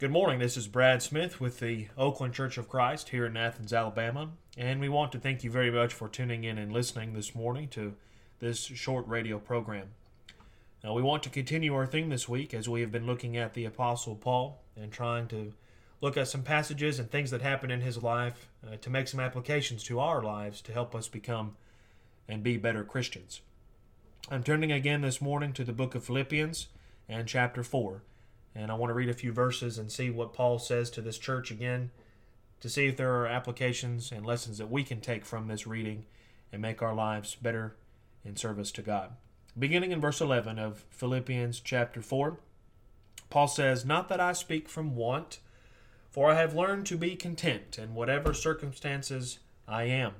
Good morning. This is Brad Smith with the Oakland Church of Christ here in Athens, Alabama, and we want to thank you very much for tuning in and listening this morning to this short radio program. Now, we want to continue our theme this week as we have been looking at the Apostle Paul and trying to look at some passages and things that happened in his life to make some applications to our lives to help us become and be better Christians. I'm turning again this morning to the book of Philippians and chapter 4. And I want to read a few verses and see what Paul says to this church again, to see if there are applications and lessons that we can take from this reading and make our lives better in service to God. Beginning in verse 11 of Philippians chapter 4, Paul says, "Not that I speak from want, for I have learned to be content in whatever circumstances I am.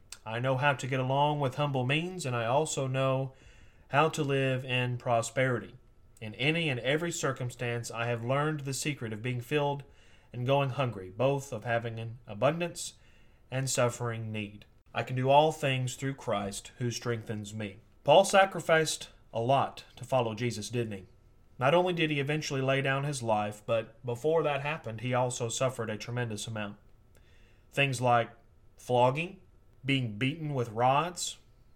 I know how to get along with humble means, and I also know how to live in prosperity. In any and every circumstance I have learned the secret of being filled and going hungry, both of having an abundance and suffering need. I can do all things through Christ who strengthens me." Paul sacrificed a lot to follow Jesus, didn't he? Not only did he eventually lay down his life, but before that happened, he also suffered a tremendous amount. Things like flogging, being beaten with rods,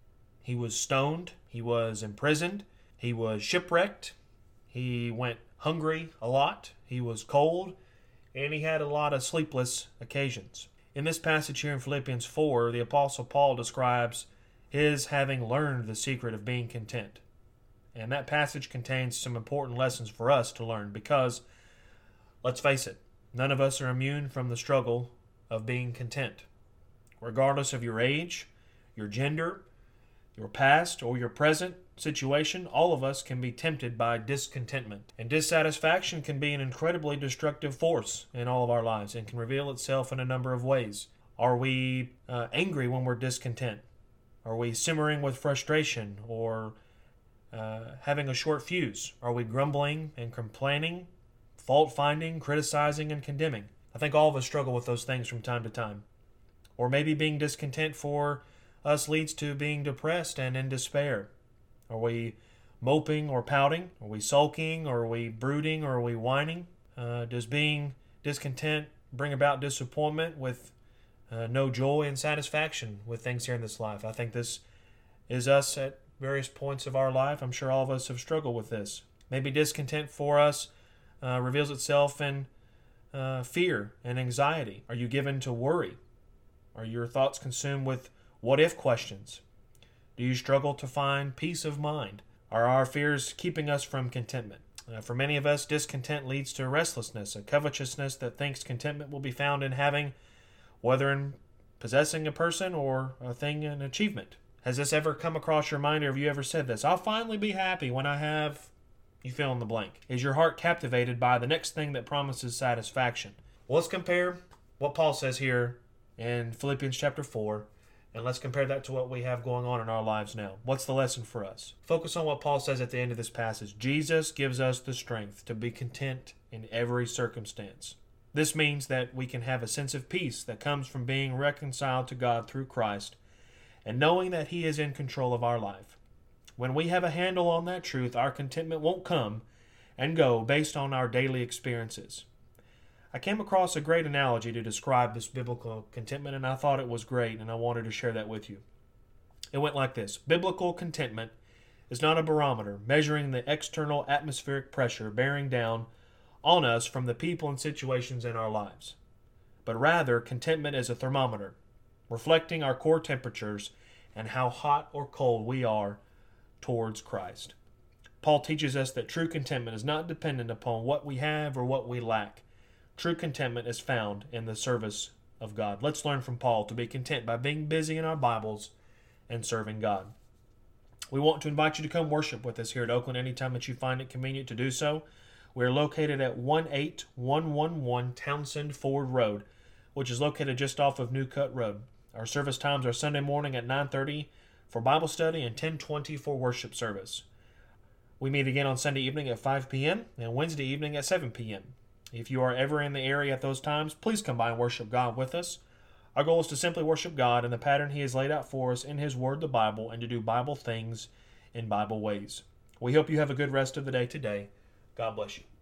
he was stoned, he was imprisoned, he was shipwrecked, he went hungry a lot, he was cold, and he had a lot of sleepless occasions. In this passage here in Philippians 4, the Apostle Paul describes his having learned the secret of being content. And that passage contains some important lessons for us to learn because, let's face it, none of us are immune from the struggle of being content. Regardless of your age, your gender, your past, or your present situation, all of us can be tempted by discontentment. And dissatisfaction can be an incredibly destructive force in all of our lives and can reveal itself in a number of ways. Are we angry when we're discontent? Are we simmering with frustration or having a short fuse? Are we grumbling and complaining, fault-finding, criticizing, and condemning? I think all of us struggle with those things from time to time. Or maybe being discontent for us leads to being depressed and in despair. Are we moping or pouting? Are we sulking? Or are we brooding? Or are we whining? Does being discontent bring about disappointment with no joy and satisfaction with things here in this life? I think this is us at various points of our life. I'm sure all of us have struggled with this. Maybe discontent for us reveals itself in fear and anxiety. Are you given to worry? Are your thoughts consumed with what-if questions? Do you struggle to find peace of mind? Are our fears keeping us from contentment? For many of us, discontent leads to restlessness, a covetousness that thinks contentment will be found in having, whether in possessing a person or a thing, an achievement. Has this ever come across your mind, or have you ever said this? I'll finally be happy when I have, you fill in the blank. Is your heart captivated by the next thing that promises satisfaction? Well, let's compare what Paul says here in Philippians chapter 4, and let's compare that to what we have going on in our lives now. What's the lesson for us? Focus on what Paul says at the end of this passage. Jesus gives us the strength to be content in every circumstance. This means that we can have a sense of peace that comes from being reconciled to God through Christ and knowing that He is in control of our life. When we have a handle on that truth, our contentment won't come and go based on our daily experiences. I came across a great analogy to describe this biblical contentment, and I thought it was great, and I wanted to share that with you. It went like this. Biblical contentment is not a barometer measuring the external atmospheric pressure bearing down on us from the people and situations in our lives, but rather contentment is a thermometer, reflecting our core temperatures and how hot or cold we are towards Christ. Paul teaches us that true contentment is not dependent upon what we have or what we lack. True contentment is found in the service of God. Let's learn from Paul to be content by being busy in our Bibles and serving God. We want to invite you to come worship with us here at Oakland anytime that you find it convenient to do so. We are located at 18111 Townsend Ford Road, which is located just off of New Cut Road. Our service times are Sunday morning at 9:30 for Bible study and 10:20 for worship service. We meet again on Sunday evening at 5 p.m. and Wednesday evening at 7 p.m. If you are ever in the area at those times, please come by and worship God with us. Our goal is to simply worship God in the pattern He has laid out for us in His Word, the Bible, and to do Bible things in Bible ways. We hope you have a good rest of the day today. God bless you.